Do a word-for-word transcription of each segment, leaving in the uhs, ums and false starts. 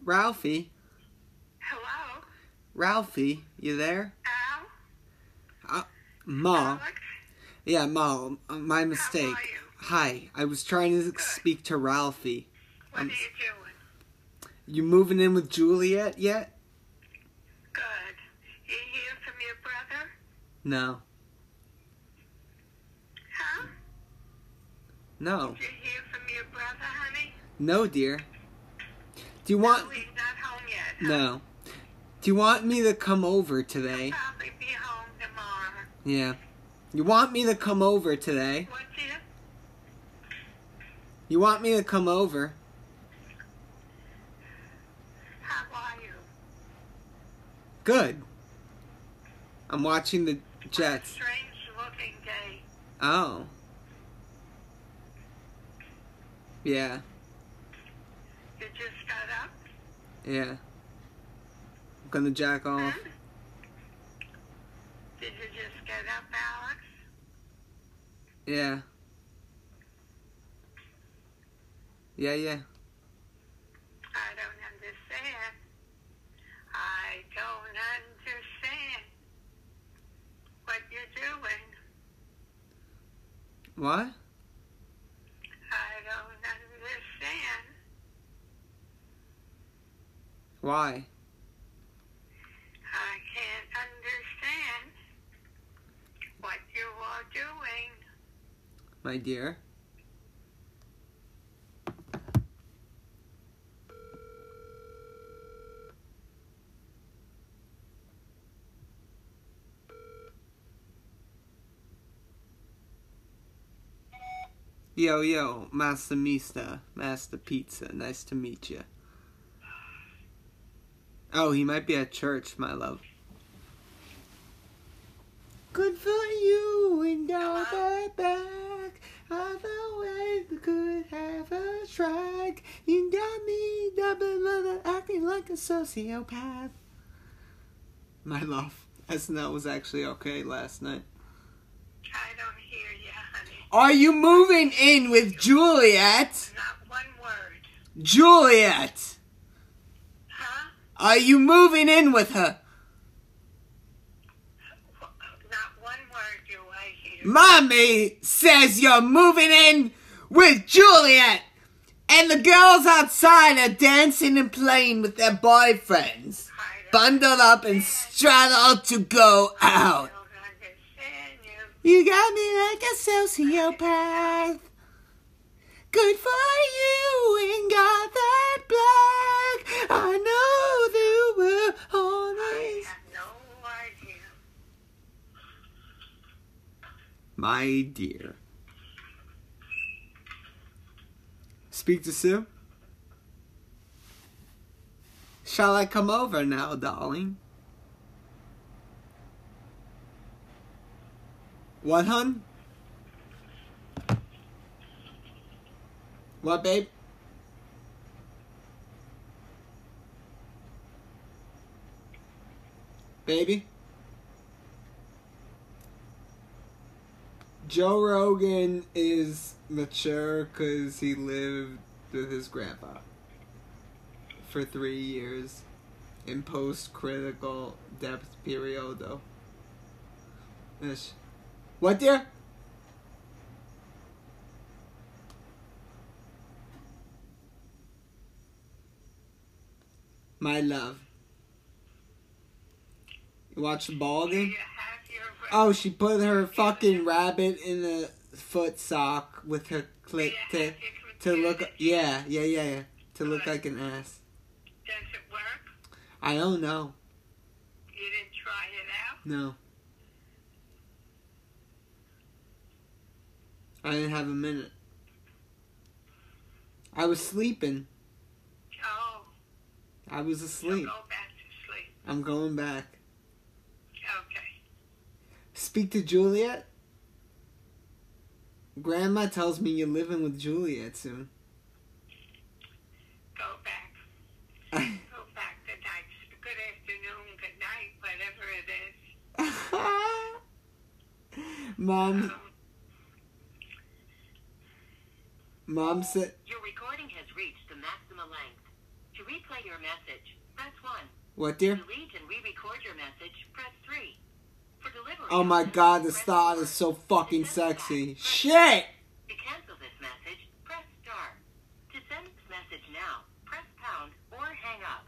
Ralphie? Hello? Ralphie, you there? Al? Uh, Ma. Alex? Yeah, Ma, my mistake. How are you? Hi, I was trying to Good. speak to Ralphie. What Um, are you doing? You moving in with Juliet yet? Good. You hear from your brother? No. Huh? No. Did you hear from your brother, honey? No, dear. Do you want... No, he's not home yet. Huh? No. Do you want me to come over today? He'll probably be home tomorrow. Yeah. You want me to come over today? What's it? You want me to come over? How are you? Good. I'm watching the Jets. Strange looking day. Oh. Yeah. You just got up? Yeah. I'm gonna jack off. Huh? Did you just get up, Alex? Yeah. Yeah, yeah. I don't understand. I don't understand what you're doing. What? I don't understand. Why? I can't understand what you are doing. My dear? Yo, yo, Master Mista, Master Pizza, nice to meet you. Oh, he might be at church, my love. Good for you and all that back. Otherwise, we could have a strike. You got me double mother acting like a sociopath. My love, S N L was actually okay last night. I don't hear you, honey. Are you moving in with Juliet? Not one word. Juliet! Huh? Are you moving in with her? Not one word do I hear. Mommy says you're moving in with Juliet! And the girls outside are dancing and playing with their boyfriends. Bundled up and straddled to go out. I don't understand you. You got me like a sociopath. Good for you and got that black. I know there were I always. have no idea. My dear. Speak to Sue? Shall I come over now, darling? What, hun? What, babe? Baby? Joe Rogan is mature because he lived with his grandpa for three years in post-critical depth periodo. Ish. What, dear? My love. You watch the ball Do game? you have your Oh, she put her fucking rabbit in a foot sock with her clit Do you to have your to look. computer? Yeah, yeah, yeah, yeah. To look like an ass. Does it work? I don't know. You didn't try it out? No. I didn't have a minute. I was sleeping. Oh, I was so asleep. go back to sleep. I'm going back. Okay. Speak to Juliet. Grandma tells me you're living with Juliet soon. Go back. Go back. Good night. Good afternoon. Good night. Whatever it is. Mom, Um, Mom said, Your recording has reached the maximum length. To replay your message, press one. What, dear? Delete and re-record your message, press three. For delivery Oh my options, god, this press thought four. is so fucking To send it back, sexy. press Shit! To cancel this message, press star. To send this message now, press pound or hang up.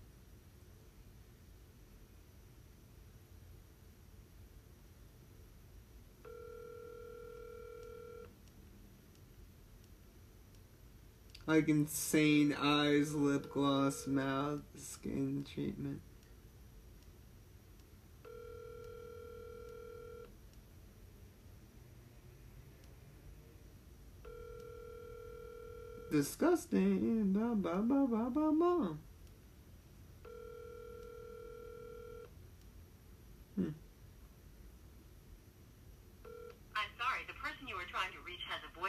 Like insane eyes, lip gloss, mouth, skin treatment. Disgusting. Ba ba ba ba ba ba. Hmm. I'm sorry, the person you were trying to reach has a voice.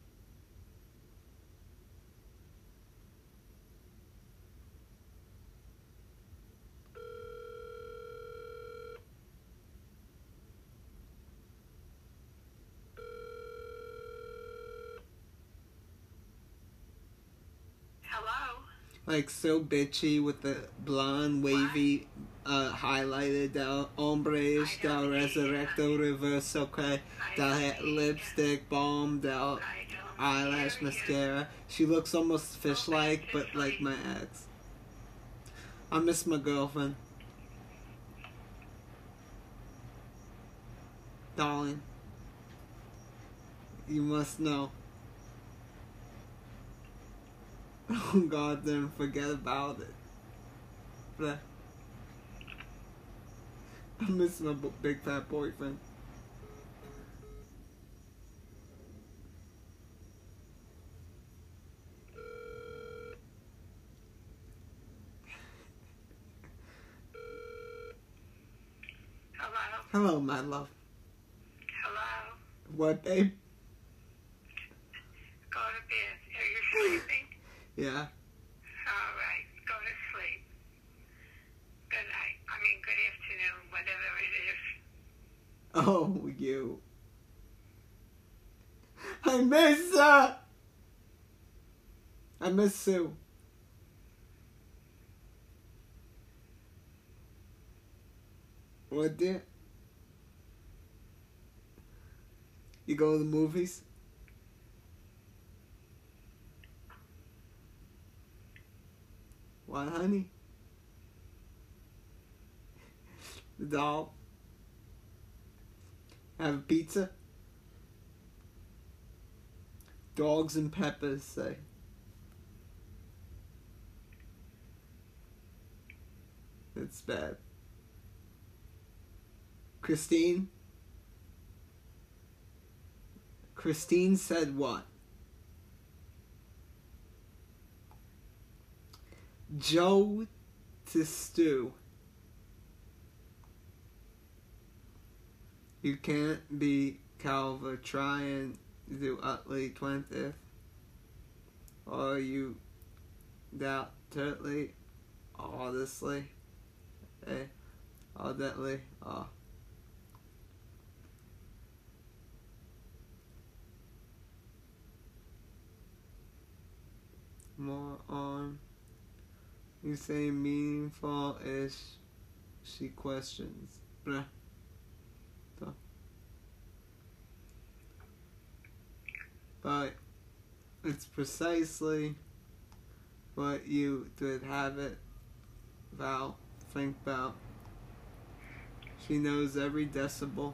Hello? Like so bitchy with the blonde, wavy, uh, highlighted del ombre-ish, del resurrecto reverse, okay, del ha- lipstick, balm, del eyelash, mascara. She looks almost fish-like, but like my ex. I miss my girlfriend. Darling, you must know. Oh god, then forget about it. But I miss my b- big fat boyfriend. Hello? Hello, my love. Hello? What, babe? Go to bed. Are you sleeping? Yeah. All right. Go to sleep. Good night. I mean, good afternoon, whatever it is. Oh, you. I miss her. I miss Sue. What, dear? You go to the movies? What, honey? The doll? Have a pizza? Dogs and peppers say. It's bad. Christine? Christine said what? Joe to Stu. You can't be Calva trying to do Utley twentieth. Or you doubt totally, honestly, eh, audently, ah. More on. You say meaningful-ish, she questions. Bruh. So. But it's precisely what you did have it about, think about. She knows every decibel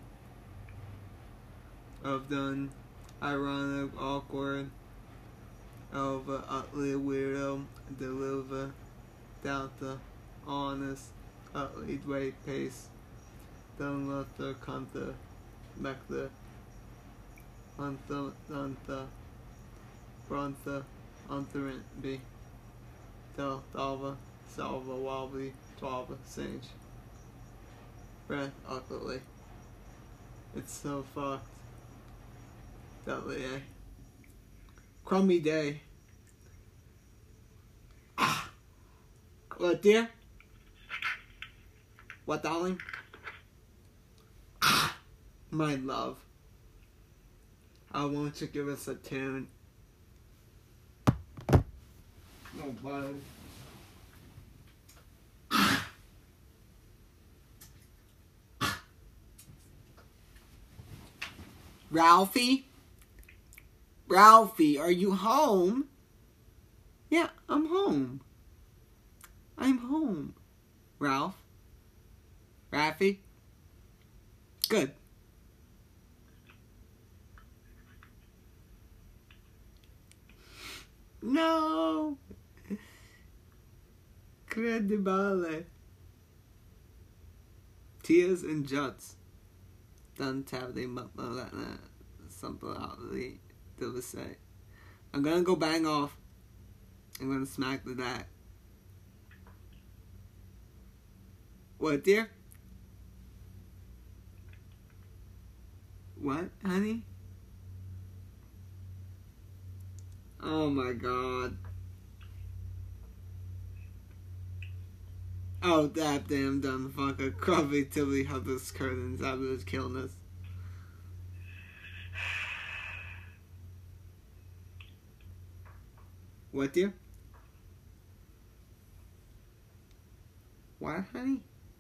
of the ironic, awkward, of a utterly weirdo, deliver, doubt the honest, utterly way pace, dun luther, kunta, mekta, untha, untha, bruntha, unterint be, del, dalva, salva, wobbly, twalva, sage. Breath, utterly. It's so fucked. Dudley, eh? Crummy day. Ah. What, dear? What, darling? Ah. My love. I want you to give us a tune. Oh, bud. Ralphie? Ralphie, are you home? Yeah, I'm home. I'm home. Ralph? Ralphie? Good. No! Credibile. Tears and Juts. Don't have the something out of the to say. I'm gonna go bang off. I'm gonna smack the dad. What, dear? What, honey? Oh my god. Oh, that damn dumb fucker. Crummy Tilly had those curtains. I was killing us. What, dear? What, honey?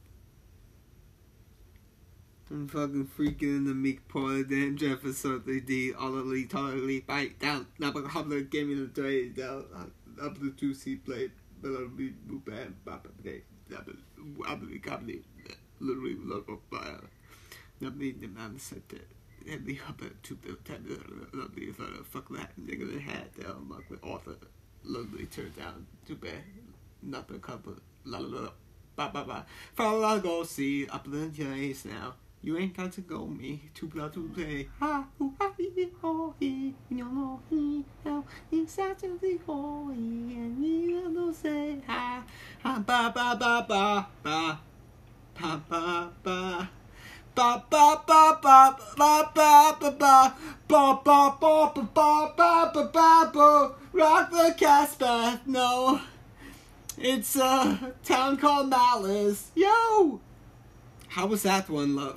I'm fucking freaking in the meek part of damn Jefferson D. All of the totally fight down. Now, but how the game in the trade down up the two seat plate. But I'll be bad. Papa day. I'll be company. Literally, local fire. Nobody demand set it. And the upper to the tender. Lovely fuck that nigga that had down. Like the author. Lovely turned down. Too bad. Not the couple. La la la. Ba ba ba. Follow, I'll go see up the place now. You ain't got to go me to blood to play. Ha hoo ha hee ho hee. You know he how he's actually holy and you don't say ha ha ba ba ba ba ba ba ba ba. Ba ba ba ba ba ba ba ba ba ba ba ba ba ba ba ba. Rock the Casbah. No, it's a town called Malice. Yo, how was that one, love?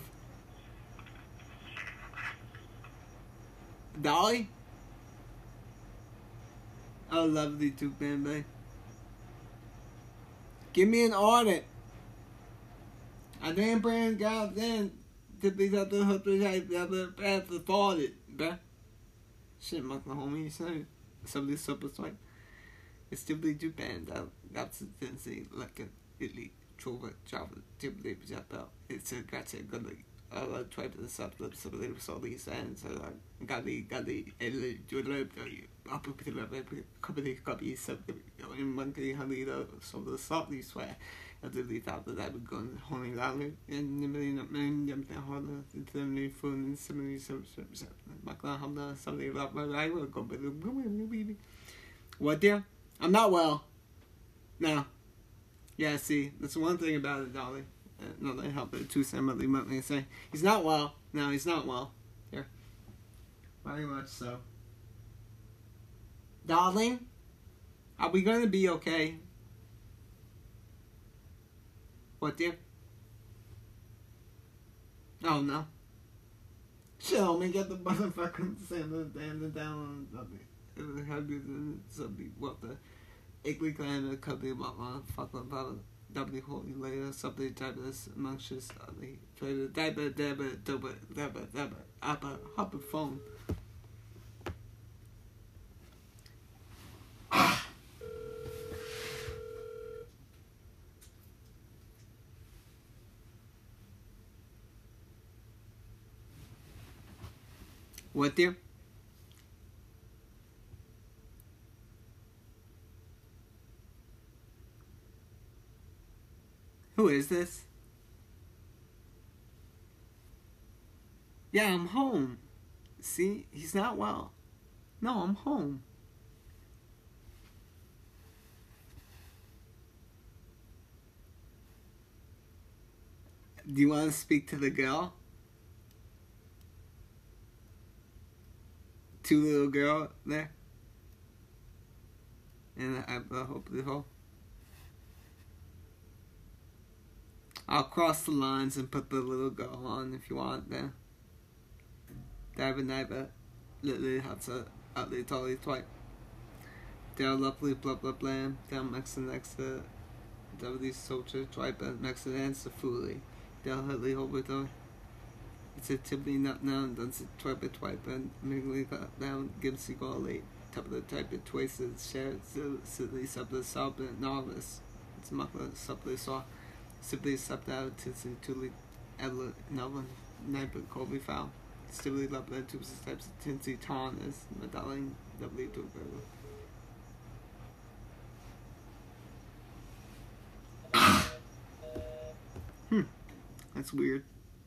Dolly? Oh, lovely too, baby. Give me an audit. I didn't bring out then to be the other the other path of audit, bruh. Shit, my homie, so somebody super swipe. It's still the two bands out. That's the thing, like a elite trova travel typically out. It's a gotcha good like uh try to sub sub little so these and so got the got the elite up to the company copy sub in monkey honey the so the salt these swear. I really thought that I would go on holy dollar and the million of men jumped down harder into the food and similarly so Maklaham something about my I will go but what dear? I'm not well. No. Yeah, see, that's one thing about it, Dolly. Uh, no, they help it too similarly, what they say. He's not well. No, he's not well. Here. Very much so. Darling, are we going to be okay? What, dear? Oh, no. Show me, get the motherfucking sand and down on something. Something, what the Igley Clan, a couple of my fucking about W holy later, something type of this amongst us, the trade dabba dabba dabba dabba dabba upper hopper phone. What, dear? Who is this? Yeah, I'm home. See, he's not well. No, I'm home. Do you want to speak to the girl? Two little girl there. And I, I hope the whole. I'll cross the lines and put the little girl on if you want there. Dive and dive it. Literally have to outly totally twice. They're lovely blah blah blah. Down next to next to W soldier twice but next to the answer fully. They'll hardly hold with them. It's a typically not known, does it twipe it twipe and immediately got down, gives you all late. Top of the type it twice it shared, silly sub the sub and novice. It's muckler sub the saw. Simply subbed out to some tuli ever novel night but Colby found. Stably love the two types of tinsy ton as medallion W to Hmm. That's weird.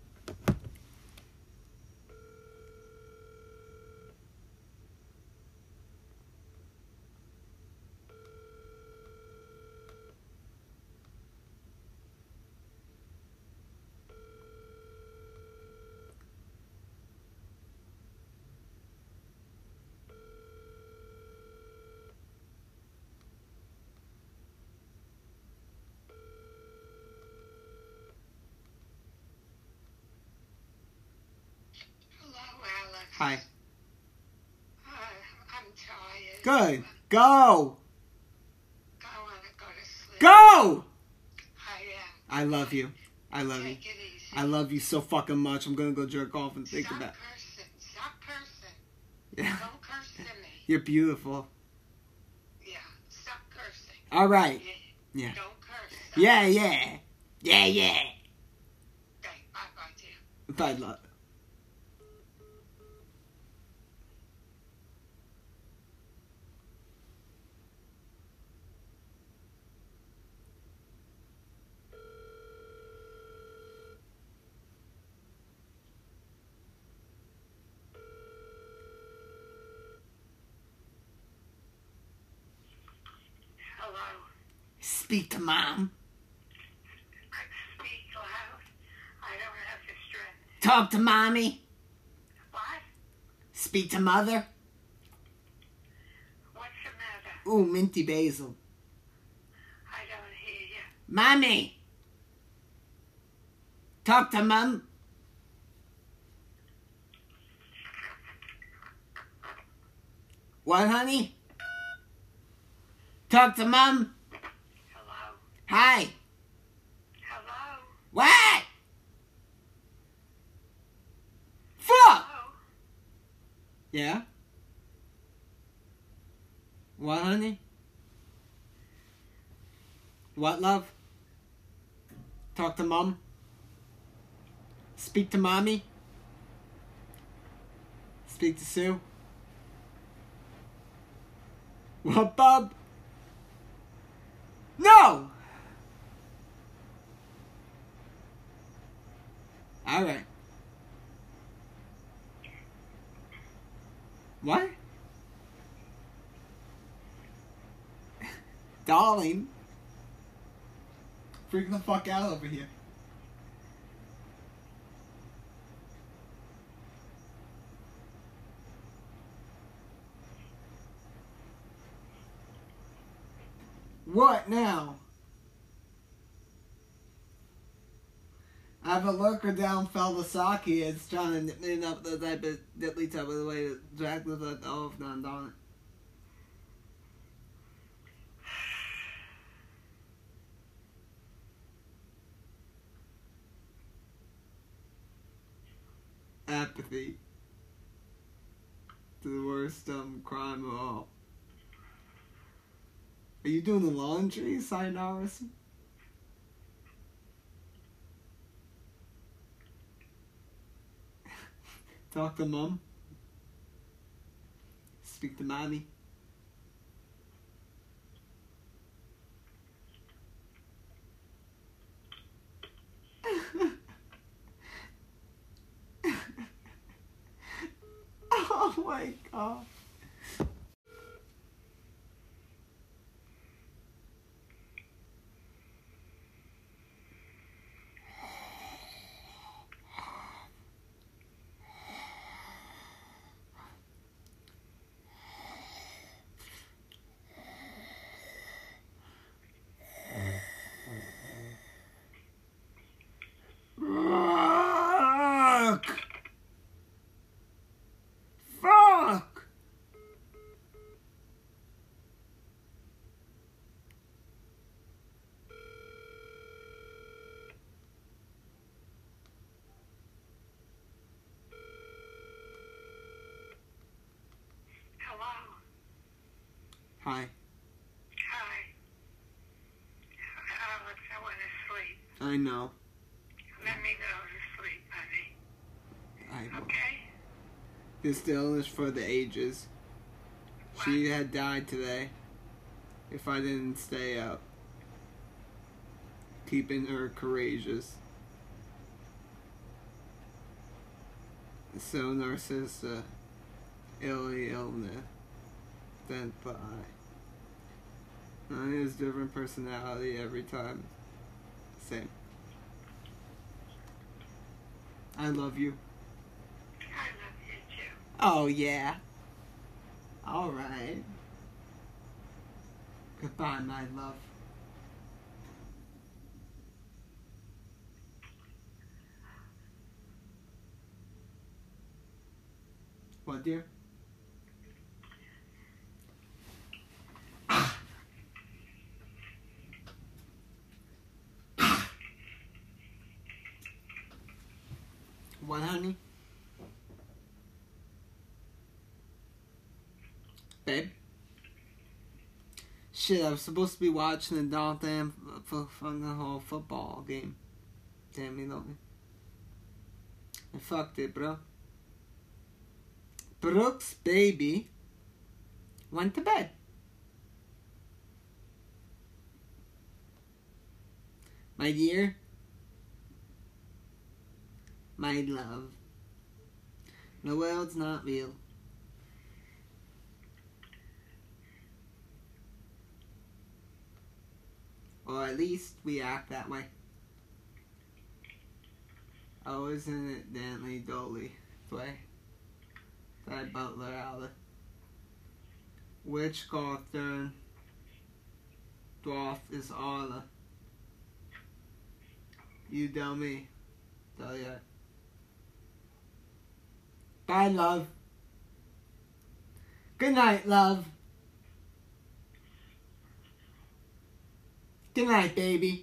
Hi. Uh, I'm tired. Good. Go. I want to go to sleep. Go! I am. I love you. I love you. Take it easy. I love you so fucking much. I'm gonna go jerk off and think Stop about cursing. Stop cursing. Yeah. Don't curse to me. You're beautiful. Yeah. Stop cursing. Alright. Yeah. Yeah. Don't curse. Stop. Yeah, yeah. Yeah, yeah. Okay. Bye-bye, dear. Bye, love. Hello. Speak to mom. Speak loud. I don't have the strength. Talk to mommy. What? Speak to mother. What's the matter? Ooh, minty basil. I don't hear you. Mommy. Talk to mom. What, honey? Talk to mom. Hello. Hi. Hello. What? Fuck. Hello. Yeah? What, honey? What, love? Talk to mom? Speak to mommy? Speak to Sue? What, bub? No! Alright. What? Darling. Freaking the fuck out over here. What now? I have a lurker down Feldasaki. It's trying to nip me up the type of diddly type of the way to drag with it off down on it. Apathy. To the worst um crime of all. Are you doing the laundry, Sayonara? Talk to mom. Speak to mommy. Oh my god. Fuck! Fuck! Hi. Hi. Alex, I want to sleep. I know. Let me go to sleep, honey. I will. Okay? This deal is for the ages. She had died today if I didn't stay up. Keeping her courageous. So narcissa, illy illness, then by. Mine is different personality every time. Same. I love you. I love you too. Oh yeah. Alright. Goodbye, my love. What, dear? What, honey? Babe? Shit, I was supposed to be watching the damn from the whole football game. Damn me, love me. I fucked it, bro. Brooks, baby, went to bed. My dear, my love, the world's not real. Or at least we act that way. Oh, isn't it Dantley Doley play? That Butler Allen. Which Gawthorne dwarf is Arla? You tell me. Tell ya. Bye, love. Good night, love. Good night, baby.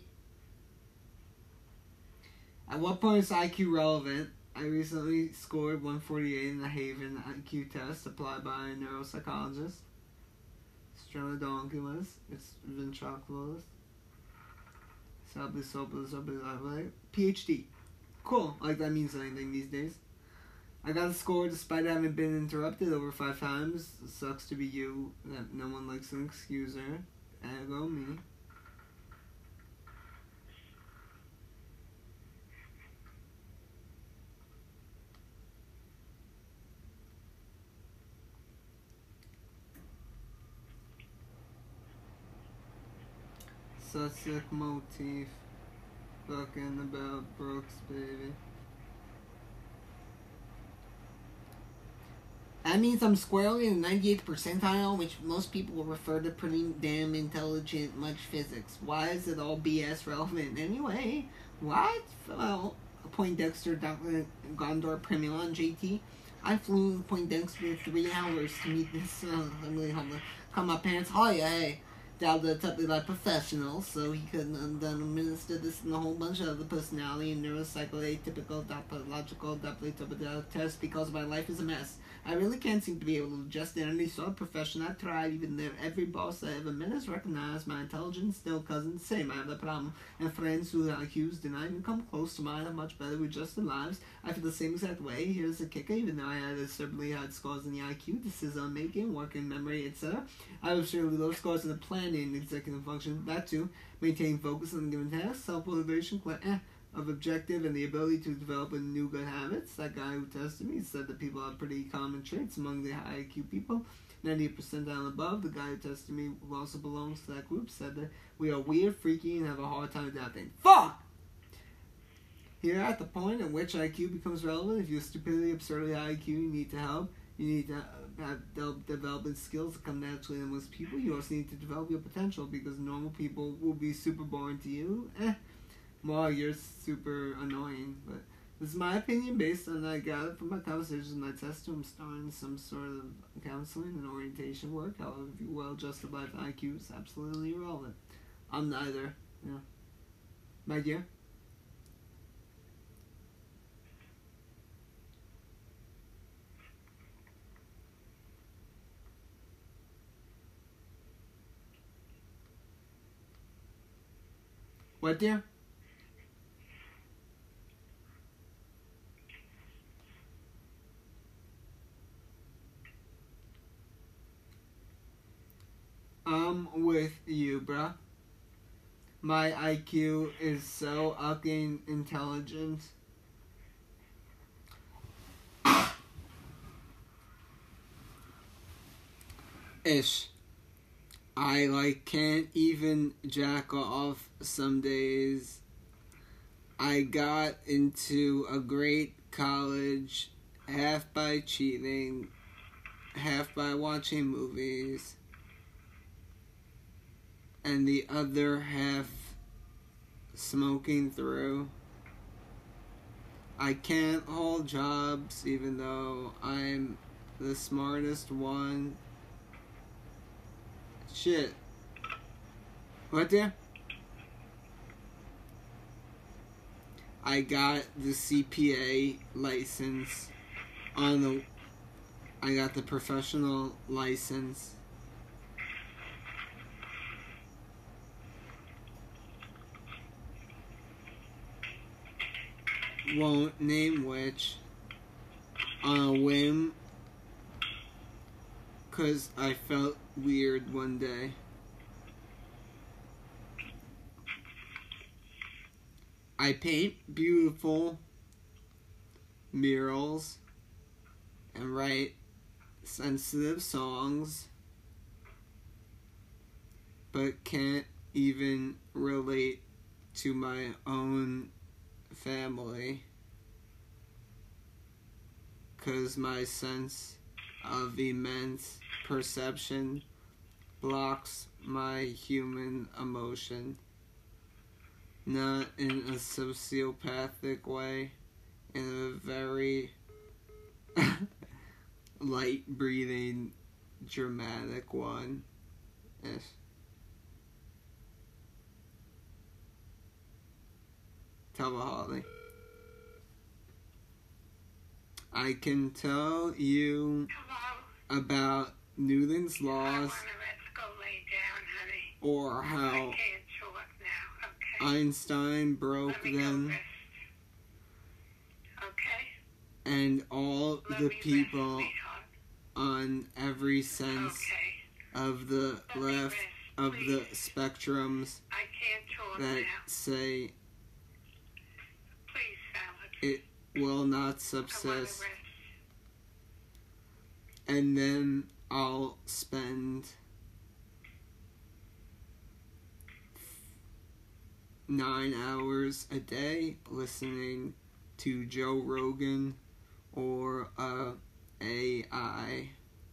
At what point is I Q relevant? I recently scored one forty-eight in the Haven I Q test applied by a neuropsychologist. Stronodonculus. It's ventriculus. Sublisopus, sublisopus. PhD. Cool. Like that means anything these days. I got a score despite having been interrupted over five times. It sucks to be you. That no one likes an excuser. Ergo me. Sussex motif. Fucking about Brooks, baby. That means I'm squarely in the ninety-eighth percentile, which most people will refer to pretty damn intelligent, much physics. Why is it all B S relevant anyway? What? Well, Poindexter, Doctor Gondor, Primula, and J T. I flew Poindexter three hours to meet this uh, ugly homeless. Come my pants, hi, hey. Doubted a totally like professional, so he could have done administer this and a whole bunch of other personality and neuropsycho atypical, pathological, doppler tests because my life is a mess. I really can't seem to be able to adjust in any sort of profession I tried, even though every boss I ever met has recognized my intelligence. Still, cousins, same, I have the problem. And friends who I accused did not even come close to mine have much better adjusted lives. I feel the same exact way. Here's the kicker, even though I had absurdly high scores in the I Q, decision making, working memory, et cetera. I have absurdly low scores in the planning, executive function, that too. Maintaining focus on a given task, self-motivation, eh. of objective and the ability to develop a new good habits. That guy who tested me said that people have pretty common traits among the high I Q people. ninety percent down above, the guy who tested me, who also belongs to that group, said that we are weird, freaky, and have a hard time adapting. Fuck! Here at the point at which I Q becomes relevant, if you're stupidly, absurdly high I Q, you need to help. You need to have development skills that come naturally to most people. You also need to develop your potential because normal people will be super boring to you. Eh. Well, you're super annoying, but this is my opinion based on I got it from my conversations with my tester. I'm starting some sort of counseling and orientation work. However, if you well-adjusted life I Q is absolutely irrelevant. I'm neither. Yeah. My dear? What, dear? I'm with you, bruh. My I Q is so fucking intelligent. Ish. I like can't even jack off some days. I got into a great college, half by cheating, half by watching movies, and the other half smoking through. I can't hold jobs even though I'm the smartest one. Shit. What, dear? I got the C P A license on the... I got the professional license. Won't name which. On a whim. Because I felt weird one day. I paint beautiful murals and write sensitive songs, but can't even relate to my own family, 'cause my sense of immense perception blocks my human emotion. Not in a sociopathic way, in a very light-breathing, dramatic one. Yes. Tell me, Holly. I can tell you Hello? about Newton's I laws, want to let's go lay down, honey. or I how can't talk now, okay? Einstein broke Let me go them, rest. Okay? and all Let the me people rest, sweetheart. on every sense Okay. of the Let me left rest, of the please. spectrums I can't talk that now. say Please, Salad. it will not I want to subsist, rest. and then I'll spend nine hours a day listening to Joe Rogan or a AI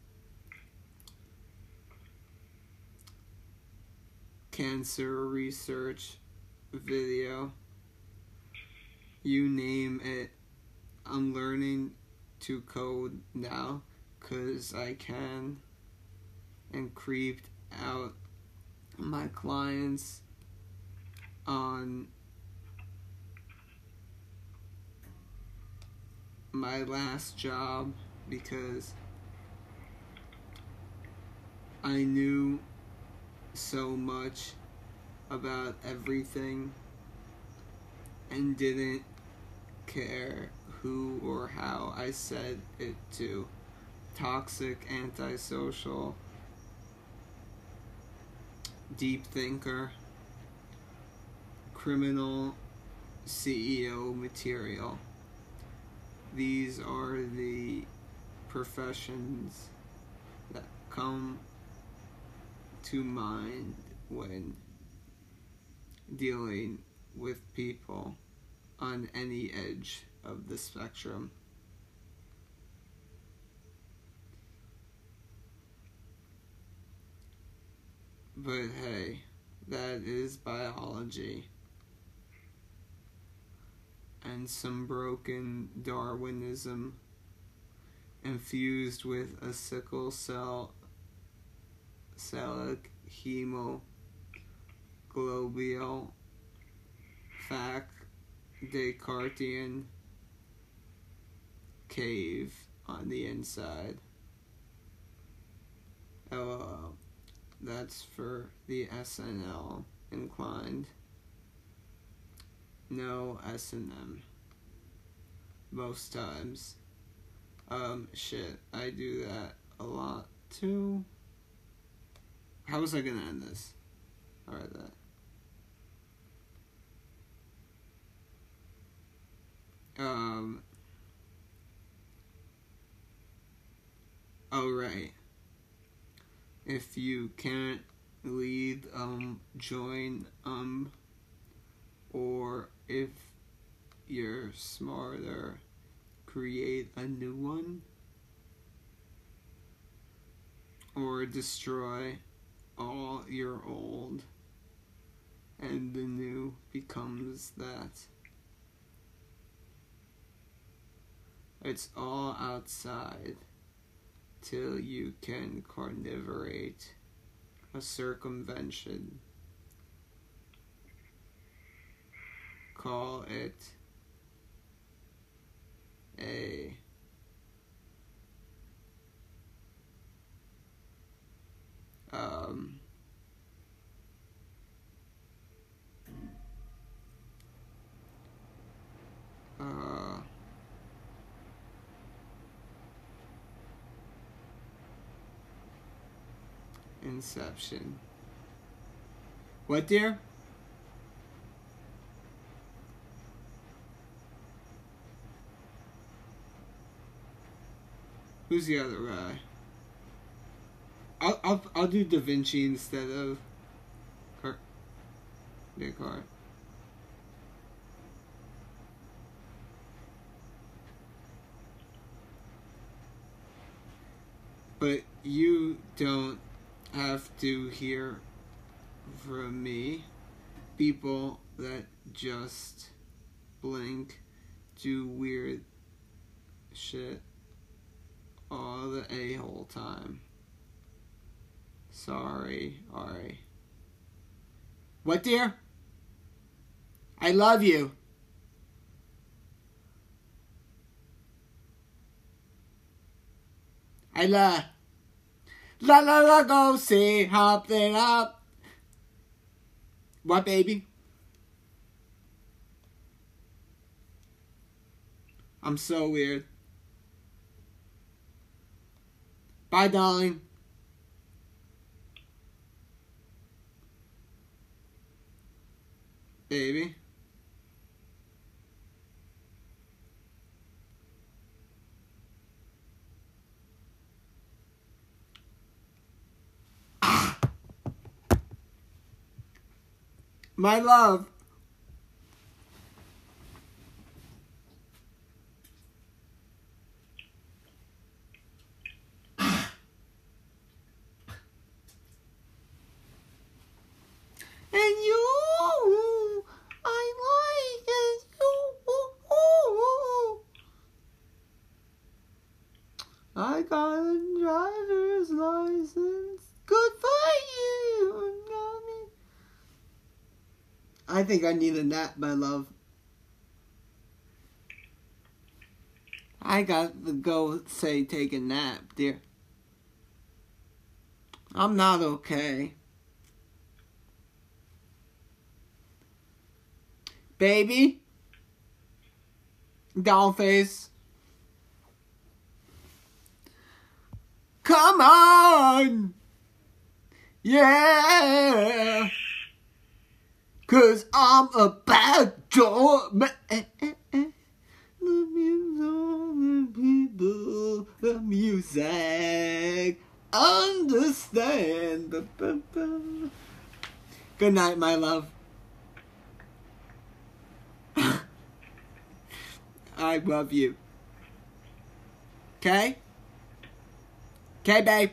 cancer research video. You name it. I'm learning to code now 'cause I can, and creeped out my clients on my last job because I knew so much about everything and didn't care who or how I said it to. Toxic, antisocial, deep thinker, criminal C E O material. These are the professions that come to mind when dealing with people on any edge of the spectrum. But hey, that is biology. And some broken Darwinism infused with a sickle cell cellic hemoglobal fac Descartian cave on the inside. LOL. That's for the S N L inclined. no S and M. Most times. Um, shit, I do that a lot too. How was I gonna end this? Alright, that. Um. Oh, right. If you can't lead, um, join, um, or if you're smarter, create a new one, or destroy all your old, and the new becomes that. It's all outside till you can carnivorate a circumvention. Call it a um uh Inception. What, dear? Who's the other guy? I'll I'll I'll do Da Vinci instead of Car- Descartes. But you don't have to hear from me. People that just blink, do weird shit all the a-hole time. Sorry, Ari. What, dear? I love you. I love. La la la, go see, hop it up. What, baby? I'm so weird. Bye, darling. Baby. My love. And you, I like it. You, I got a driver's license. Good for you. I think I need a nap, my love. I got to go say take a nap, dear. I'm not okay. Baby? Dollface? Come on! Yeah! 'Cause I'm a bad dog. The music, people, the music, understand. Good night, my love. I love you. Okay? Okay, babe?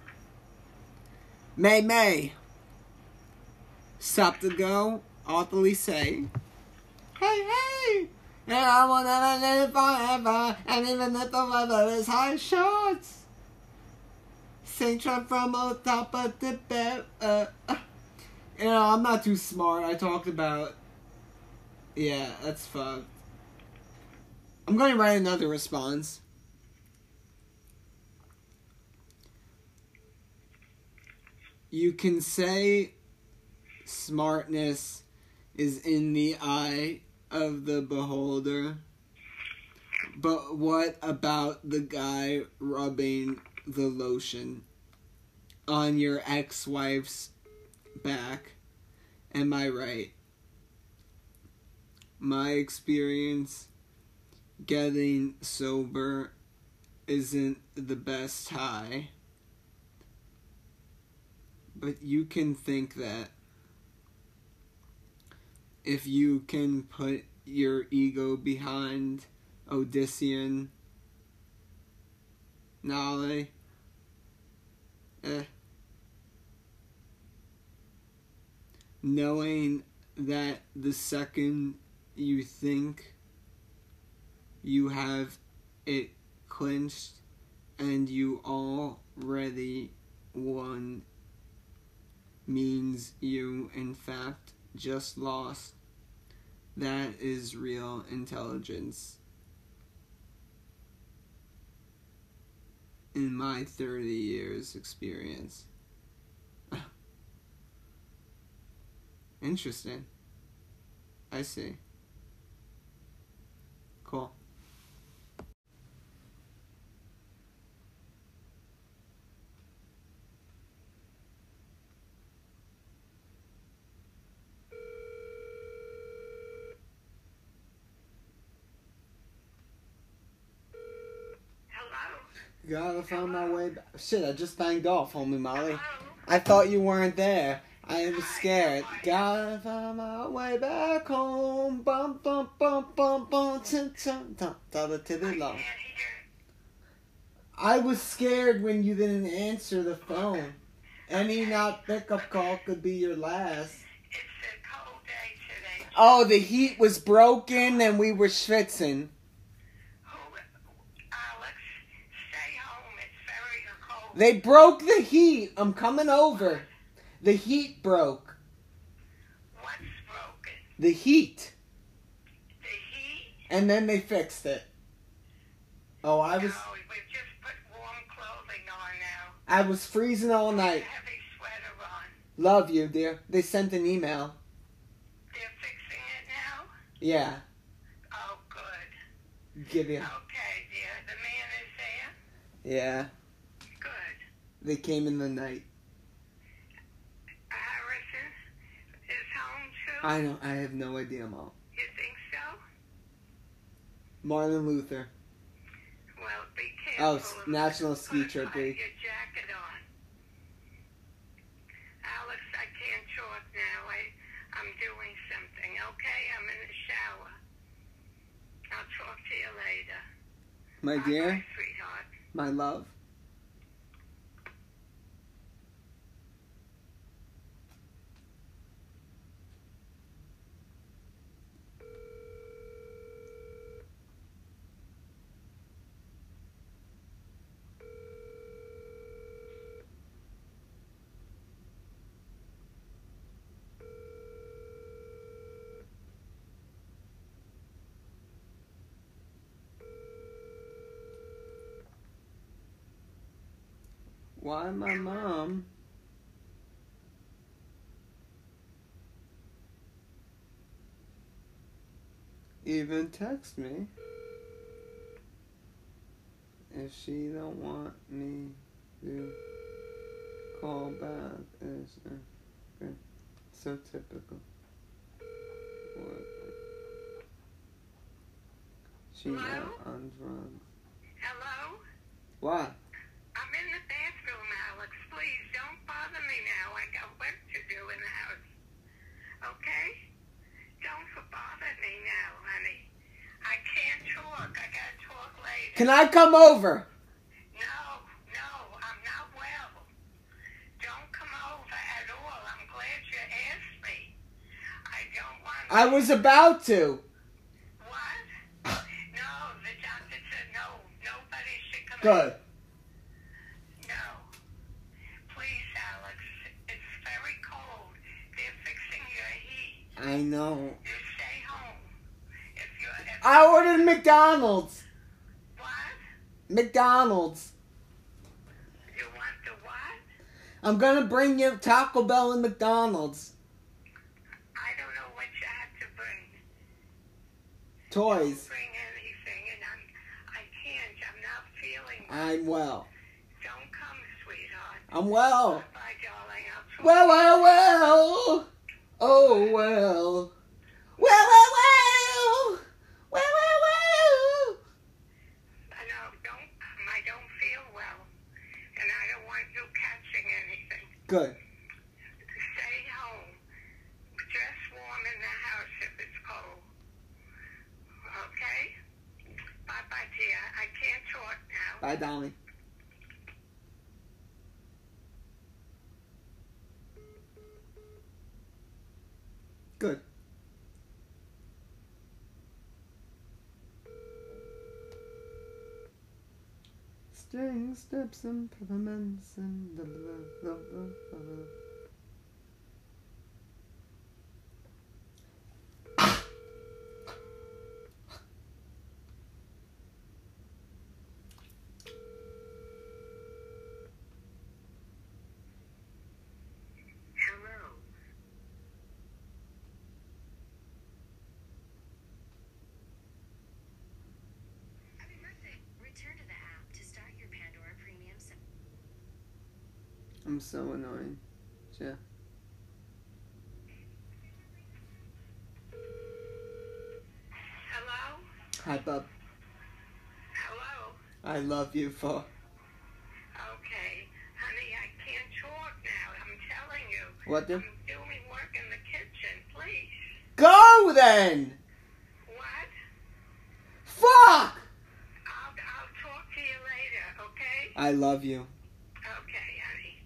May May. Stop to go, awfully say, hey, hey, and I will never live forever, and even if the weather is high shorts, sing Trump from on top of the bed. Uh, uh. You know, I'm not too smart. I talked about, yeah, that's fucked. I'm going to write another response. You can say smartness is in the eye of the beholder. But what about the guy rubbing the lotion on your ex-wife's back? Am I right? My experience getting sober isn't the best high. But you can think that if you can put your ego behind Odyssean Nale, eh. Knowing that the second you think you have it clinched and you already won means you, in fact, just lost. That is real intelligence. In my thirty years experience. Interesting. I see. Cool. Gotta find my way back. Shit, I just banged off, homie Molly. Hello? I thought you weren't there. I was scared. Gotta find my way back home. Bum bum bum bum bum chum chum dum da titty long. I was scared when you didn't answer the phone. Any not pickup call could be your last. It's a cold day today. Oh, the heat was broken and we were schwitzing. Who, Alex, stay home. It's very cold. They broke the heat. I'm coming over. The heat broke. What's broken? The heat. The heat? And then they fixed it. Oh, I was No, we've just put warm clothing on now. I was freezing all night. Heavy sweater on. Love you, dear. They sent an email. They're fixing it now? Yeah. Oh, good. Give you. Okay, dear. The man is there? Yeah. Good. They came in the night. Harrison is home too? I know. I have no idea, Mom. You think so? Martin Luther. Well, be Oh, careful. s- of- National Ski put Trip your Week. jacket on. Alex, I can't talk now. I, I'm doing something, okay? I'm in the shower. I'll talk to you later. My dear, Bye-bye, sweetheart. my love. Why my mom? Even text me if she don't want me to call back. Is uh, okay. So typical. What? She Hello? out on drugs. Hello? What? I'm in the bathroom, Alex. Please, don't bother me now. I got work to do in the house. Okay? Don't bother me now, honey. I can't talk. I gotta talk later. Can I come over? No, no, I'm not well. Don't come over at all. I'm glad you asked me. I don't want I was about to. What? No, the doctor said no. Nobody should come Good. in. No. Please, Alex. It's very cold. They're fixing your heat. I know. You stay home. If you're... If I ordered McDonald's. What? McDonald's. You want the what? I'm gonna bring you Taco Bell and McDonald's. I don't know what you have to bring. toys. Bring anything, and I'm, I can't. I'm not feeling. I'm well. Don't come, sweetheart. I'm well. Bye, darling. I'll talk. Well, well, well. Oh, well. Well, well, well. Well, well, well. I know. Don't come. I don't feel well, and I don't want you catching anything. Good. Stay home. Dress warm in the house if it's cold. Okay? Bye-bye, dear. I can't talk now. Bye, darling. Good. String steps and peppermints and blah, blah, blah, blah, blah. Hello. Return to the app to start your Pandora Premium. I'm so annoying. Yeah. Hello? Hi, bub. Hello? I love you for. Okay. Honey, I can't talk now. I'm telling you. What, dear? I'm doing work in the kitchen. Please. Go then! What? Fuck! I'll, I'll talk to you later, okay? I love you. Okay, honey.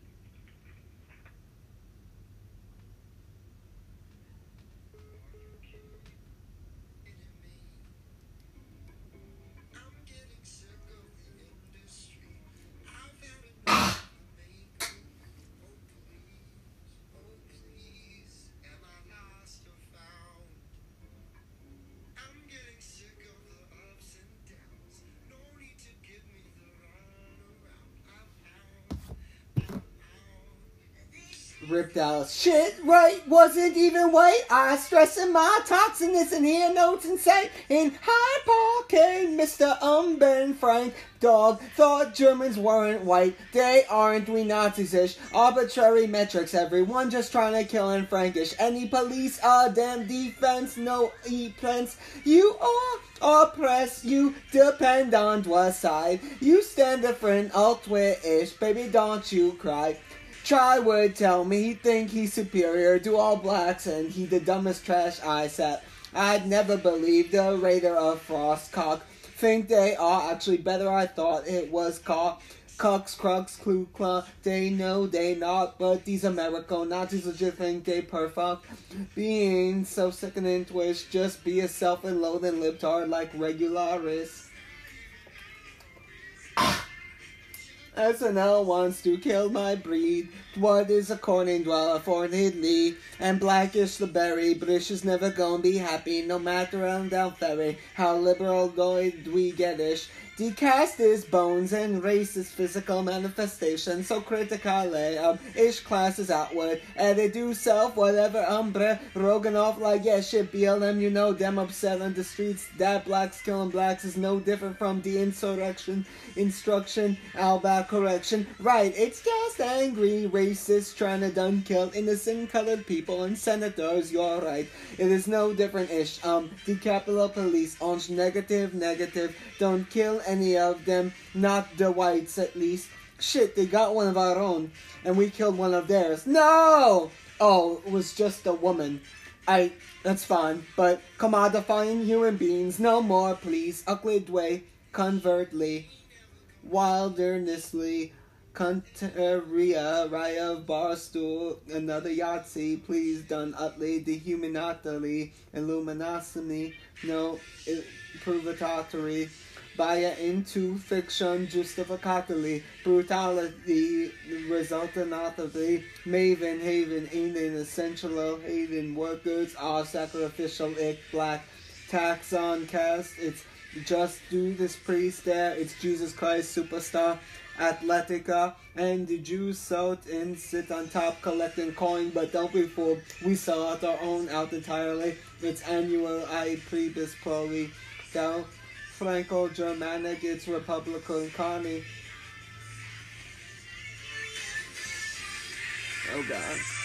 Ripped out shit right wasn't even white. I stressing my toxins and hear notes in sight. In Hyde Park and Mister Unben Frank Dog thought Germans weren't white. They aren't, we Nazis-ish. Arbitrary metrics, everyone just trying to kill in Frankish. Any police are damn defense, no e-plants. You are oppressed, you depend on what side. You stand different, alt-ish, baby don't you cry. Try would tell me he think he's superior to all blacks and he the dumbest trash I sat. I'd never believe the raider of Frostcock. Think they are actually better, I thought it was called Cucks, Crux, Ku Klux. They know they not, but these American Nazis legit think they perfect. Being so sickening twist, just be a self-loathing libtard like Regularis. S N L wants to kill my breed. What is a corning dweller for Italy? And blackish the berry. British is never gonna be happy, no matter on down ferry. How liberal go we get-ish. Decast his bones and racist physical manifestation. So critically, um, ish classes outward. And they do self whatever umbre. Roganoff like, yeah, shit, B L M, you know, them upset on the streets. That blacks killing blacks is no different from the insurrection. Instruction, Alba correction. Right, it's just angry racists trying to done kill innocent colored people and senators, you're right. It is no different ish. Um, the Capitol Police, onch negative, negative. Don't kill any of them, not the whites at least. Shit, they got one of our own, and we killed one of theirs. No! Oh, it was just a woman. I, that's fine, but commodifying human beings, no more, please. Euclid way, convertly, wildernessly, Conteria, Raya of Barstool, another Yahtzee, please done utly, dehumanately, illuminati, no, provocatory, Baya into fiction, justificately, brutality, resultantly, maven, haven, aiden, essential, haven, workers, are sacrificial, ick, black, taxon, cast, it's just do this priest there, it's Jesus Christ, superstar, Athletica, and the Jews sell in, sit on top collecting coin, but don't be fooled, we sell out our own out entirely. It's annual, I plebis proli, thou Franco-Germanic, it's Republican Connie. Oh God.